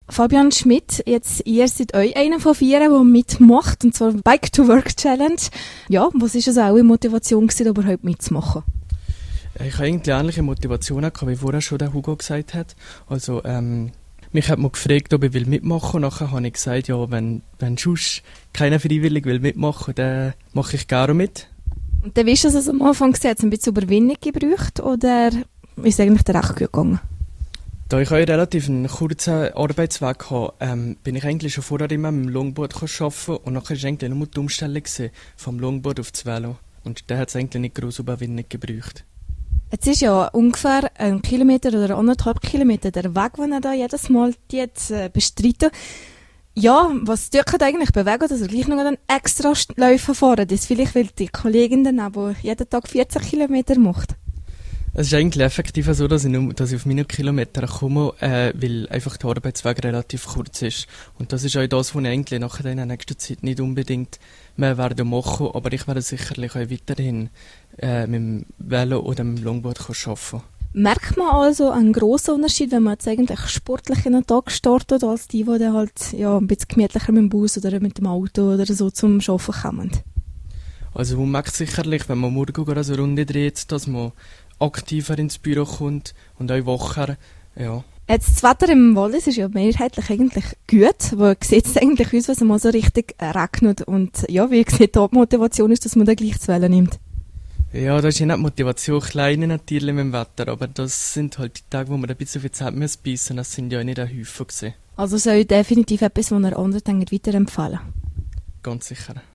Fabian Schmidt, jetzt ihr seid euch einer von 4, der mitmacht, und zwar Bike to Work Challenge. Ja, was war also auch eine Motivation gewesen, überhaupt mitzumachen? Ich habe eigentlich ähnliche Motivationen gehabt, wie vorher schon der Hugo gesagt hat. Also, mich hat man gefragt, ob ich mitmachen will. Und nachher habe ich gesagt, ja, wenn sonst keiner freiwillig mitmachen will, dann mache ich gerne mit. Und dann wisst ihr, dass es am Anfang gesagt, ein bisschen Überwindung gebraucht, oder ist es eigentlich recht gut gegangen? Da ich einen relativ kurzen Arbeitsweg hatte, bin ich eigentlich schon vorher immer mit dem Longboard arbeiten, und nachher war eigentlich nur die Umstellung vom Longboard auf das Velo. Und da hat es eigentlich nicht grosse Überwindung gebraucht. Jetzt ist ja ungefähr 1 Kilometer oder 1,5 Kilometer der Weg, den er da jedes Mal jetzt bestreitet. Ja, was tut ihr eigentlich bewegen, dass ihr gleich noch einen extra Läufer fahren? Das vielleicht, weil die Kollegin dann aber jeden Tag 14 Kilometer macht. Es ist eigentlich effektiv so, dass ich auf meine Kilometer komme, weil einfach der Arbeitsweg relativ kurz ist. Und das ist auch das, was ich eigentlich nachher in der nächsten Zeit nicht unbedingt mehr werde machen, aber ich werde sicherlich auch weiterhin mit dem Velo oder mit dem Longboard arbeiten. Merkt man also einen grossen Unterschied, wenn man jetzt eigentlich sportlich in den Tag startet, als die dann halt ja, ein bisschen gemütlicher mit dem Bus oder mit dem Auto oder so zum Arbeiten kommen? Also man merkt sicherlich, wenn man morgen gerade so eine Runde dreht, dass man aktiver ins Büro kommt und auch wacher, ja. Jetzt, das Wetter im Wallis ist ja mehrheitlich eigentlich gut. Wo sieht es eigentlich aus, wenn es mal so richtig regnet? Und ja, wie sieht die Motivation ist, dass man dann gleich das Velo nimmt? Ja, da ist ja nicht die Motivation klein natürlich mit dem Wetter, aber das sind halt die Tage, wo man ein bisschen viel Zeit beißen müssen. Das sind ja nicht ein Häufig gewesen. Also soll definitiv etwas, was ihr anderen weiterempfehlen? Ganz sicher.